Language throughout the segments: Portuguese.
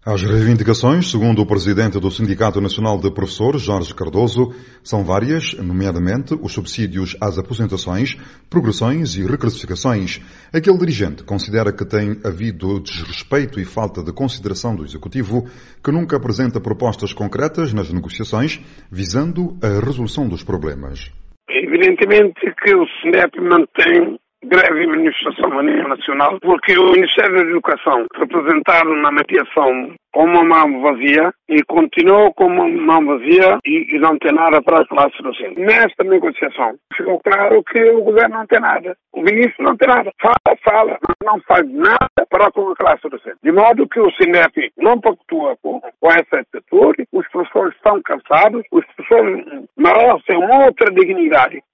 As reivindicações, segundo o presidente do Sindicato Nacional de Professores, Jorge Cardoso, são várias, nomeadamente os subsídios às aposentações, progressões e reclassificações. Aquele dirigente considera que tem havido desrespeito e falta de consideração do Executivo, que nunca apresenta propostas concretas nas negociações, visando a resolução dos problemas. Evidentemente que o SINDEP mantém greve e manifestação a nível nacional, porque o Ministério da Educação, representado na mediação com uma mão vazia, e continuou com uma mão vazia e não tem nada para a classe docente. Nesta negociação, ficou claro que o governo não tem nada, o ministro não tem nada. Fala, mas não faz nada para com a classe docente. De modo que o SINDEP não pactua com essa atitude, os professores estão cansados, os professores merecem uma outra dignidade.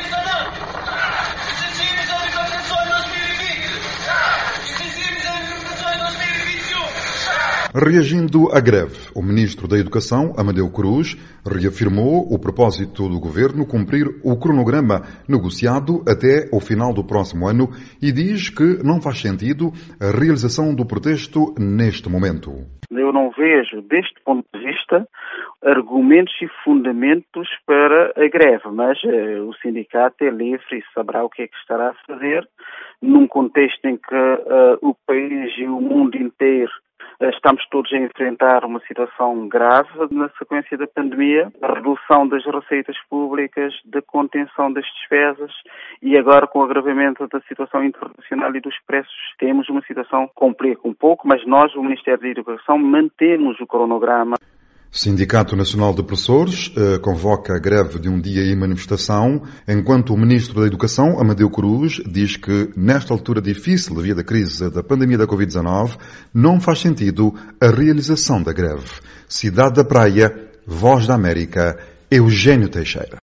Reagindo à greve, o ministro da Educação, Amadeu Cruz, reafirmou o propósito do governo cumprir o cronograma negociado até o final do próximo ano e diz que não faz sentido a realização do protesto neste momento. Eu não vejo, deste ponto de vista, argumentos e fundamentos para a greve, mas o sindicato é livre e saberá o que é que estará a fazer num contexto em que o país e o mundo inteiro estamos todos a enfrentar uma situação grave na sequência da pandemia, a redução das receitas públicas, da contenção das despesas e agora com o agravamento da situação internacional e dos preços. Temos uma situação complexa um pouco, mas nós, o Ministério da Educação, mantemos o cronograma. Sindicato Nacional de Professores convoca a greve de um dia e manifestação, enquanto o Ministro da Educação, Amadeu Cruz, diz que nesta altura difícil devido à crise da pandemia da Covid-19, não faz sentido a realização da greve. Cidade da Praia, Voz da América, Eugênio Teixeira.